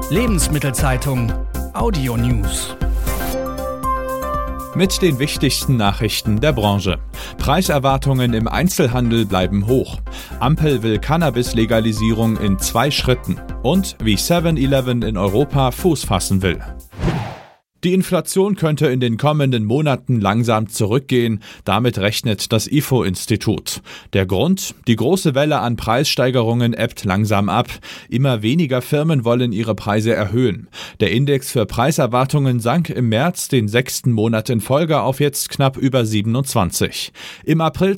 Lebensmittelzeitung Audio News. Mit den wichtigsten Nachrichten der Branche. Preiserwartungen im Einzelhandel bleiben hoch. Ampel will Cannabis-Legalisierung in 2 Schritten. Und wie 7-Eleven in Europa Fuß fassen will. Die Inflation könnte in den kommenden Monaten langsam zurückgehen, damit rechnet das IFO-Institut. Der Grund? Die große Welle an Preissteigerungen ebbt langsam ab. Immer weniger Firmen wollen ihre Preise erhöhen. Der Index für Preiserwartungen sank im März den 6. Monat in Folge auf jetzt knapp über 27. Im April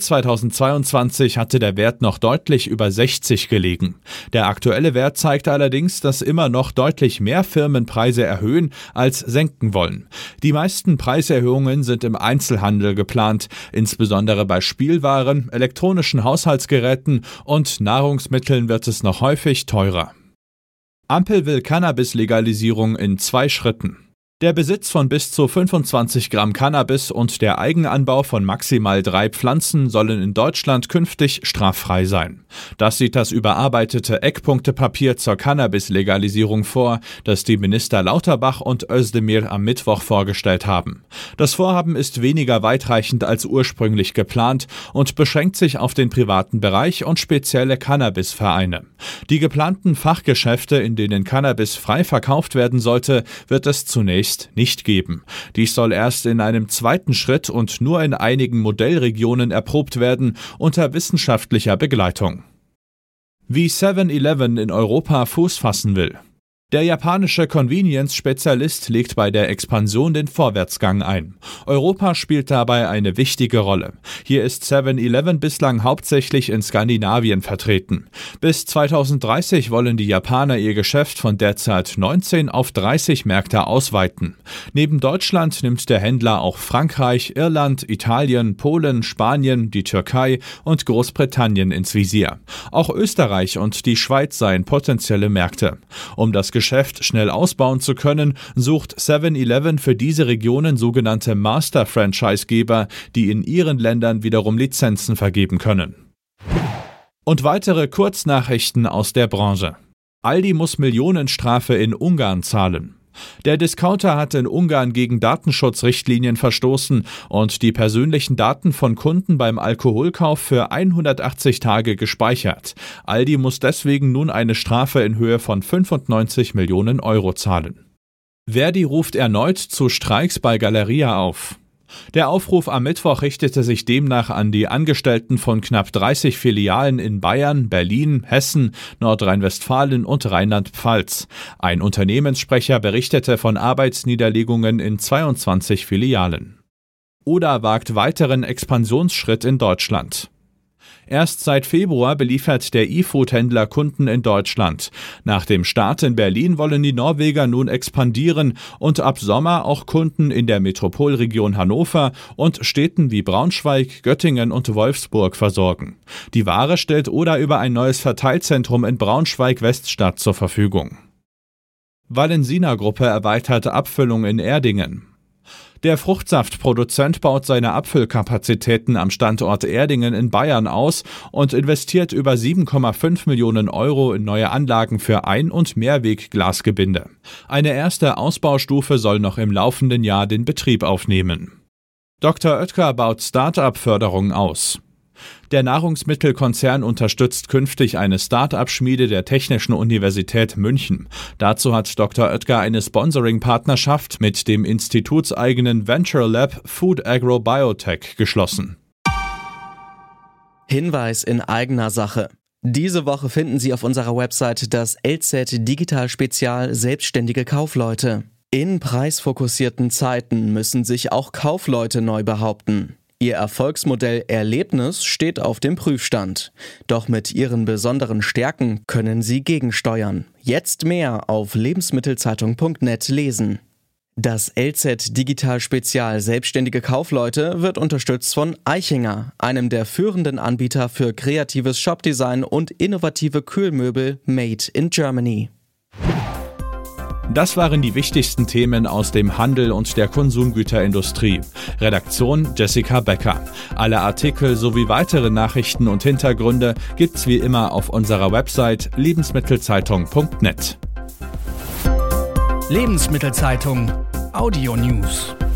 2022 hatte der Wert noch deutlich über 60 gelegen. Der aktuelle Wert zeigt allerdings, dass immer noch deutlich mehr Firmen Preise erhöhen als senken wollen. Die meisten Preiserhöhungen sind im Einzelhandel geplant, insbesondere bei Spielwaren, elektronischen Haushaltsgeräten und Nahrungsmitteln wird es noch häufig teurer. Ampel will Cannabis-Legalisierung in 2 Schritten. Der Besitz von bis zu 25 Gramm Cannabis und der Eigenanbau von maximal 3 Pflanzen sollen in Deutschland künftig straffrei sein. Das sieht das überarbeitete Eckpunktepapier zur Cannabis-Legalisierung vor, das die Minister Lauterbach und Özdemir am Mittwoch vorgestellt haben. Das Vorhaben ist weniger weitreichend als ursprünglich geplant und beschränkt sich auf den privaten Bereich und spezielle Cannabisvereine. Die geplanten Fachgeschäfte, in denen Cannabis frei verkauft werden sollte, wird es zunächst nicht geben. Dies soll erst in einem 2. Schritt und nur in einigen Modellregionen erprobt werden, unter wissenschaftlicher Begleitung. Wie 7-Eleven in Europa Fuß fassen will. Der japanische Convenience-Spezialist legt bei der Expansion den Vorwärtsgang ein. Europa spielt dabei eine wichtige Rolle. Hier ist 7-Eleven bislang hauptsächlich in Skandinavien vertreten. Bis 2030 wollen die Japaner ihr Geschäft von derzeit 19 auf 30 Märkte ausweiten. Neben Deutschland nimmt der Händler auch Frankreich, Irland, Italien, Polen, Spanien, die Türkei und Großbritannien ins Visier. Auch Österreich und die Schweiz seien potenzielle Märkte. Um das Geschäft schnell ausbauen zu können, sucht 7-Eleven für diese Regionen sogenannte Master-Franchise-Geber, die in ihren Ländern wiederum Lizenzen vergeben können. Und weitere Kurznachrichten aus der Branche. Aldi muss Millionenstrafe in Ungarn zahlen. Der Discounter hat in Ungarn gegen Datenschutzrichtlinien verstoßen und die persönlichen Daten von Kunden beim Alkoholkauf für 180 Tage gespeichert. Aldi muss deswegen nun eine Strafe in Höhe von 95 Millionen Euro zahlen. Verdi ruft erneut zu Streiks bei Galeria auf. Der Aufruf am Mittwoch richtete sich demnach an die Angestellten von knapp 30 Filialen in Bayern, Berlin, Hessen, Nordrhein-Westfalen und Rheinland-Pfalz. Ein Unternehmenssprecher berichtete von Arbeitsniederlegungen in 22 Filialen. Oda wagt weiteren Expansionsschritt in Deutschland. Erst seit Februar beliefert der E-Food-Händler Kunden in Deutschland. Nach dem Start in Berlin wollen die Norweger nun expandieren und ab Sommer auch Kunden in der Metropolregion Hannover und Städten wie Braunschweig, Göttingen und Wolfsburg versorgen. Die Ware stellt Oda über ein neues Verteilzentrum in Braunschweig-Weststadt zur Verfügung. Valensina-Gruppe erweitert Abfüllung in Erdingen. Der Fruchtsaftproduzent baut seine Abfüllkapazitäten am Standort Erdingen in Bayern aus und investiert über 7,5 Millionen Euro in neue Anlagen für Ein- und Mehrwegglasgebinde. Eine erste Ausbaustufe soll noch im laufenden Jahr den Betrieb aufnehmen. Dr. Oetker baut Start-up-Förderung aus. Der Nahrungsmittelkonzern unterstützt künftig eine Start-up-Schmiede der Technischen Universität München. Dazu hat Dr. Oetker eine Sponsoring-Partnerschaft mit dem institutseigenen Venture Lab Food Agro Biotech geschlossen. Hinweis in eigener Sache. Diese Woche finden Sie auf unserer Website das LZ Digital Spezial Selbstständige Kaufleute. In preisfokussierten Zeiten müssen sich auch Kaufleute neu behaupten. Ihr Erfolgsmodell Erlebnis steht auf dem Prüfstand. Doch mit ihren besonderen Stärken können Sie gegensteuern. Jetzt mehr auf lebensmittelzeitung.net lesen. Das LZ Digital Spezial Selbstständige Kaufleute wird unterstützt von Eichinger, einem der führenden Anbieter für kreatives Shopdesign und innovative Kühlmöbel made in Germany. Das waren die wichtigsten Themen aus dem Handel und der Konsumgüterindustrie. Redaktion Jessica Becker. Alle Artikel sowie weitere Nachrichten und Hintergründe gibt's wie immer auf unserer Website lebensmittelzeitung.net. Lebensmittelzeitung Audio News.